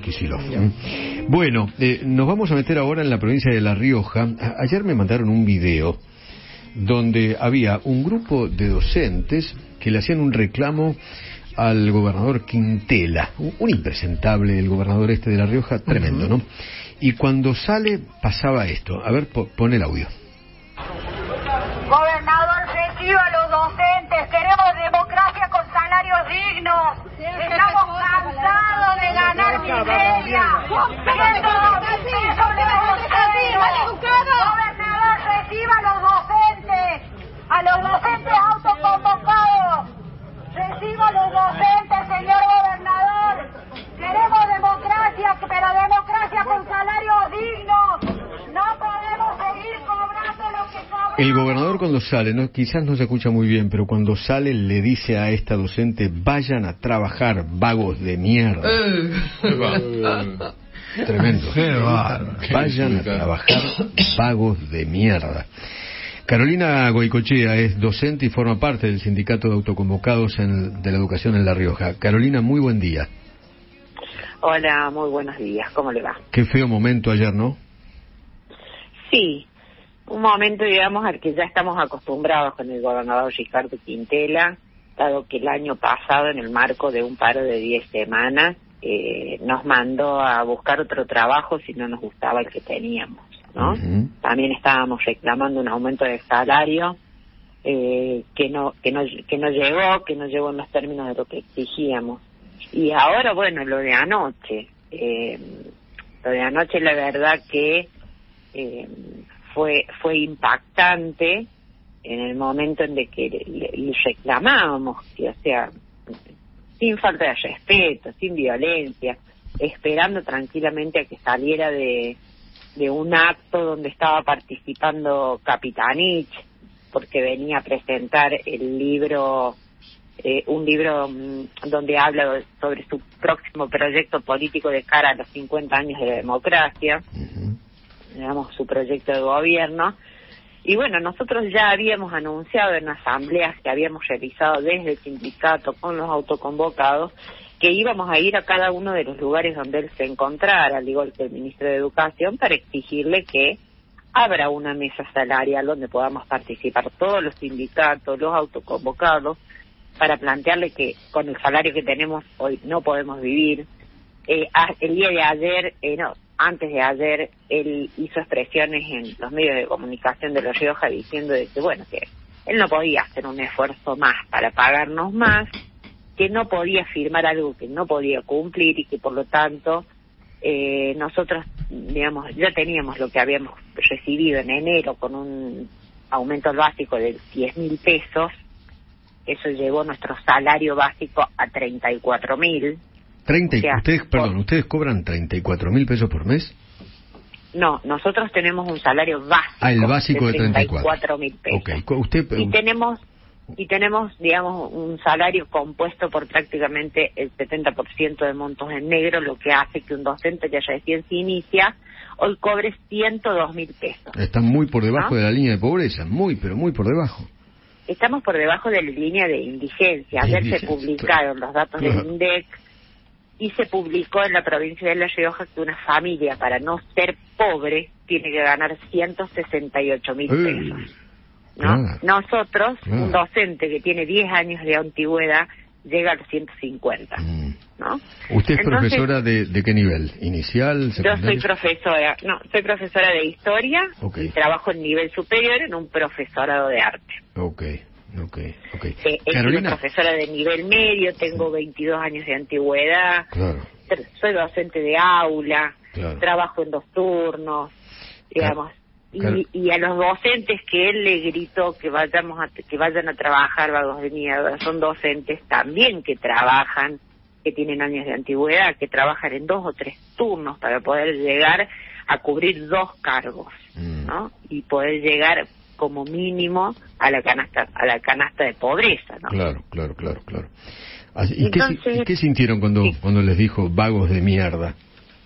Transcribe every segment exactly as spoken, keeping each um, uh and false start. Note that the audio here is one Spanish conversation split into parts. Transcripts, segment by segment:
Kicillof. Bueno, eh, nos vamos a meter ahora en la provincia de La Rioja. A- ayer me mandaron un video donde había un grupo de docentes que le hacían un reclamo al gobernador Quintela, un, un impresentable, el gobernador este de La Rioja, tremendo, ¿no? Y cuando sale pasaba esto. A ver, po, pon el audio. Gobernador, reciba a los docentes, queremos democracia con salarios dignos. Estamos cansados de ganar miseria. Gobernador, reciba a los docentes, a los docentes autoconvocados. Reciba a los docentes, señor gobernador. Queremos democracia, pero democracia con salarios dignos. No podemos seguir cobrando lo que cobramos. El gobernador cuando sale, no, quizás no se escucha muy bien, pero cuando sale le dice a esta docente: vayan a trabajar, vagos de mierda. Tremendo. Vayan a trabajar, vagos de mierda. Carolina Goicochea es docente y forma parte del sindicato de autoconvocados en, de la educación en La Rioja. Carolina, muy buen día. Hola, muy buenos días, ¿cómo le va? Qué feo momento ayer, ¿no? Sí, un momento, digamos, al que ya estamos acostumbrados con el gobernador Ricardo Quintela, dado que el año pasado, en el marco de un paro de diez semanas, eh, nos mandó a buscar otro trabajo si no nos gustaba el que teníamos, ¿no? Uh-huh. También estábamos reclamando un aumento de salario eh, que no que no que no llegó, que no llegó en los términos de lo que exigíamos. Y ahora, bueno, lo de anoche, eh, lo de anoche la verdad que eh, fue fue impactante en el momento en de que le, le reclamábamos, que, o sea, sin falta de respeto, sin violencia, esperando tranquilamente a que saliera de, de un acto donde estaba participando Capitanich, porque venía a presentar el libro, eh, un libro mmm, donde habla sobre su próximo proyecto político de cara a los cincuenta años de la democracia, uh-huh. digamos, su proyecto de gobierno. Y bueno, nosotros ya habíamos anunciado en asambleas que habíamos realizado desde el sindicato con los autoconvocados que íbamos a ir a cada uno de los lugares donde él se encontrara, al igual que el ministro de Educación, para exigirle que abra una mesa salarial donde podamos participar todos los sindicatos, los autoconvocados, para plantearle que con el salario que tenemos hoy no podemos vivir. Eh, el día de ayer, eh, no, antes de ayer, él hizo expresiones en los medios de comunicación de La Rioja diciendo de que, bueno, que él no podía hacer un esfuerzo más para pagarnos más, que no podía firmar algo que no podía cumplir y que, por lo tanto, eh, nosotros, digamos, ya teníamos lo que habíamos recibido en enero con un aumento básico de diez mil pesos. Eso llevó nuestro salario básico a treinta y cuatro mil. treinta, o sea, ustedes, perdón, por, ¿ustedes cobran treinta y cuatro mil pesos por mes? No, nosotros tenemos un salario básico. Ah, el básico de treinta y cuatro mil pesos. Okay. Usted, y tenemos y tenemos, digamos, un salario compuesto por prácticamente el setenta por ciento de montos en negro, lo que hace que un docente que recién se inicia hoy cobre ciento dos mil pesos. Están muy por debajo, ¿no?, de la línea de pobreza, muy, pero muy por debajo. Estamos por debajo de la línea de indigencia. Ayer Indigencia, se publicaron claro, los datos claro. del INDEC y se publicó en la provincia de La Rioja que una familia, para no ser pobre, tiene que ganar ciento sesenta y ocho mil pesos. ¿No? Claro, Nosotros, claro. un docente que tiene diez años de antigüedad, llega a los ciento cincuenta. Mm. ¿No? ¿Usted es Entonces, profesora de, de qué nivel? ¿Inicial, yo secundario? soy profesora, no, soy profesora de historia, Okay. y trabajo en nivel superior en un profesorado de arte. Ok, ok, ok. Eh, he sido Carolina. profesora de nivel medio, tengo veintidós años de antigüedad, Claro, soy docente de aula, claro. trabajo en dos turnos, digamos, Claro. y, y a los docentes que él le gritó que vayamos a, que vayan a trabajar, vagos de mierda, son docentes también que trabajan, que tienen años de antigüedad, que trabajan en dos o tres turnos para poder llegar a cubrir dos cargos, Mm. ¿no? Y poder llegar como mínimo a la canasta a la canasta de pobreza, ¿no? Claro, claro, claro, claro. Así, ¿Y, Entonces, qué, ¿Y qué sintieron cuando, sí. cuando les dijo vagos de mierda?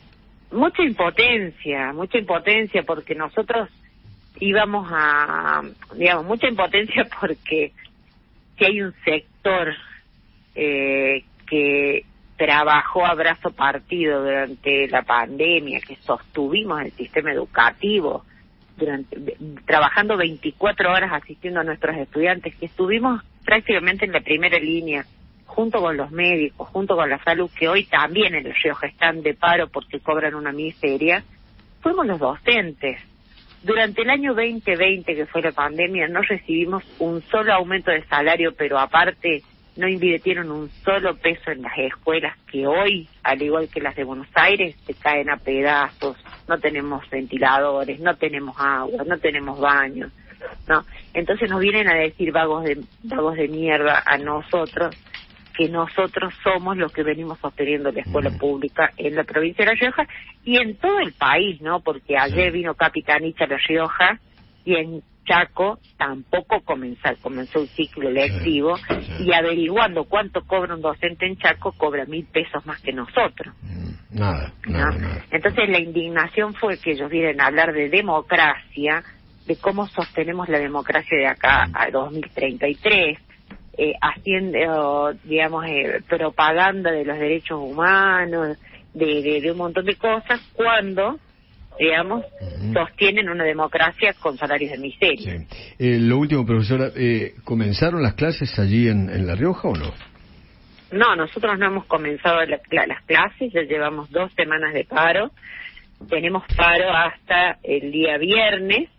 Mucha impotencia, mucha impotencia porque nosotros íbamos a, digamos, mucha impotencia porque si hay un sector eh, que trabajó a brazo partido durante la pandemia, que sostuvimos el sistema educativo, durante trabajando veinticuatro horas asistiendo a nuestros estudiantes, que estuvimos prácticamente en la primera línea, junto con los médicos, junto con la salud, que hoy también en La Rioja están de paro porque cobran una miseria, fuimos los docentes. Durante el año veinte veinte, que fue la pandemia, no recibimos un solo aumento de salario, pero aparte no invirtieron un solo peso en las escuelas, que hoy, al igual que las de Buenos Aires, se caen a pedazos, no tenemos ventiladores, no tenemos agua, no tenemos baños, ¿no? Entonces nos vienen a decir vagos de vagos de mierda a nosotros, que nosotros somos los que venimos sosteniendo la escuela mm. pública en la provincia de La Rioja y en todo el país, ¿no? Porque ayer vino Capitanich a La Rioja y en Chaco tampoco comenzó, comenzó un ciclo lectivo, sí, sí. Y averiguando cuánto cobra un docente en Chaco, cobra mil pesos más que nosotros. Nada, nada, ¿no? nada. Entonces la indignación fue que ellos vienen a hablar de democracia, de cómo sostenemos la democracia de acá a dos mil treinta y tres, eh, haciendo, digamos, eh, propaganda de los derechos humanos, de, de, de un montón de cosas, cuando... digamos, uh-huh. sostienen una democracia con salarios de miseria. Sí. Eh, lo último, profesora, eh, ¿comenzaron las clases allí en, en La Rioja o no? No, nosotros no hemos comenzado la, la, las clases, ya llevamos dos semanas de paro, tenemos paro hasta el día viernes,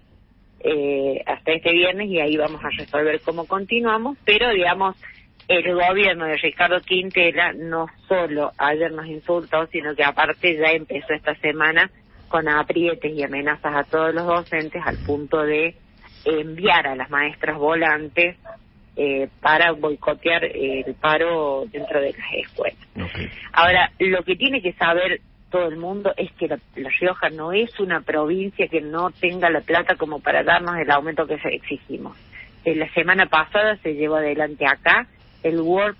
eh, hasta este viernes, y ahí vamos a resolver cómo continuamos, pero digamos, el gobierno de Ricardo Quintela no solo ayer nos insultó, sino que aparte ya empezó esta semana con aprietes y amenazas a todos los docentes al punto de enviar a las maestras volantes eh, para boicotear eh, el paro dentro de las escuelas. Okay. Ahora, lo que tiene que saber todo el mundo es que la, la Rioja no es una provincia que no tenga la plata como para darnos el aumento que exigimos. En la semana pasada se llevó adelante acá el World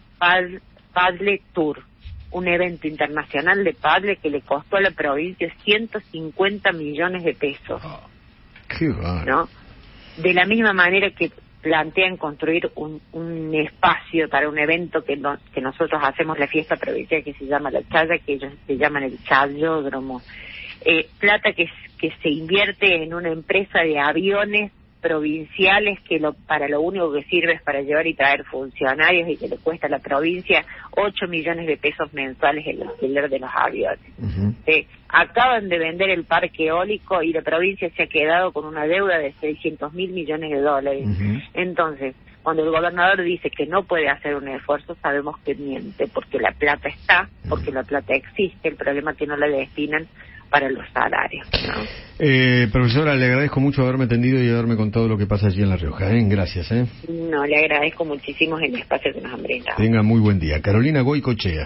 Padlet Tour, un evento internacional de padre que le costó a la provincia ciento cincuenta millones de pesos. Oh, qué bueno. ¿No? De la misma manera que plantean construir un, un espacio para un evento que, no, que nosotros hacemos, la fiesta provincial que se llama La Chaya, que ellos se llaman el Chayódromo. Eh, plata que, que se invierte en una empresa de aviones provinciales que lo, para lo único que sirve es para llevar y traer funcionarios y que le cuesta a la provincia ocho millones de pesos mensuales el alquiler de los aviones. Uh-huh. Eh, acaban de vender el parque eólico y la provincia se ha quedado con una deuda de seiscientos mil millones de dólares. Uh-huh. Entonces, cuando el gobernador dice que no puede hacer un esfuerzo, sabemos que miente, porque la plata está, porque la plata existe, el problema es que no la destinan para los salarios, ¿no? Eh, profesora, le agradezco mucho haberme atendido y haberme contado lo que pasa allí en La Rioja, ¿eh? Gracias, ¿eh? No, le agradezco muchísimo el espacio que nos han brindado. Tenga muy buen día. Carolina Goycochea.